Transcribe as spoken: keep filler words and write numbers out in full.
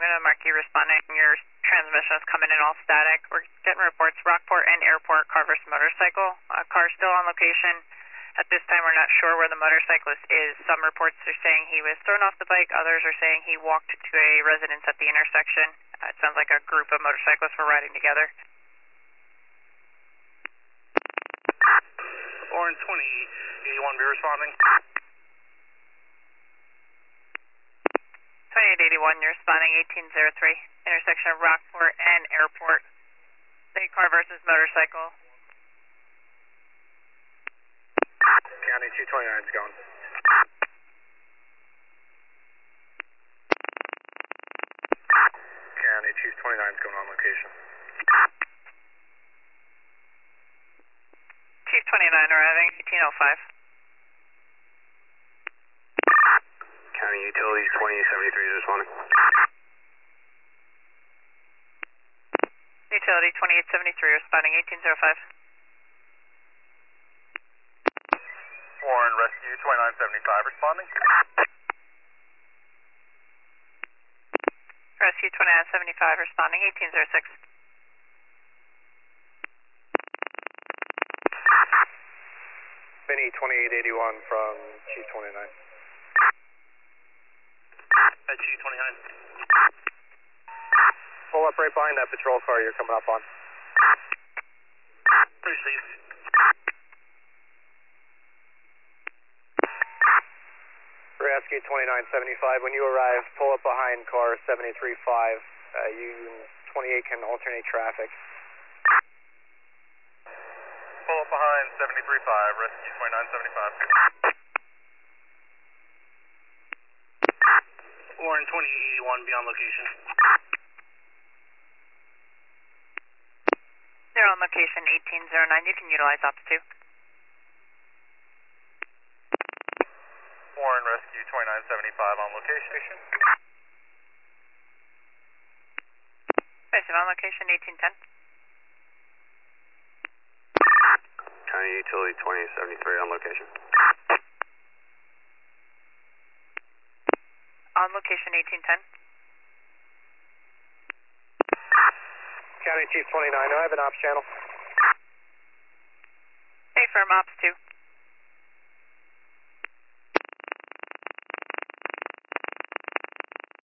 to Marquis responding. Your transmission is coming in all static. We're getting reports Rockport and Airport car versus motorcycle. Uh, car still on location. At this time, we're not sure where the motorcyclist is. Some reports are saying he was thrown off the bike. Others are saying he walked to a residence at the intersection. Uh, it sounds like a group of motorcyclists were riding together. Orange twenty eighty-one, be responding. twenty-eight eighty-one, you're responding eighteen oh three, intersection of Rockport and Airport. State car versus motorcycle. County two twenty-nine is going. County two twenty-nine is going on location. Chief twenty-nine arriving, eighteen oh five. County Utilities twenty-eight seventy-three is responding. Utility twenty-eight seventy-three responding eighteen oh five. Warren Rescue twenty-nine seventy-five responding. Rescue twenty-nine seventy-five responding eighteen oh six. Vinny twenty-eight eighty-one from Chief twenty-nine. At Chief twenty-nine. Pull up right behind that patrol car you're coming up on. Received. Rescue twenty-nine seventy-five, when you arrive, pull up behind car seven eight three five. Uh, you twenty-eight can alternate traffic. Pull up behind seven eight three five, Rescue twenty-nine seventy-five. Warren twenty-eight eighty-one, be on location. They're on location eighteen oh nine, you can utilize ops two. Warren Rescue twenty-nine seventy-five on location. Receive on location eighteen ten. County Utility twenty-eight seventy-three on location. On location eighteen ten. County Chief twenty-nine, I have an ops channel. Hey, firm ops two.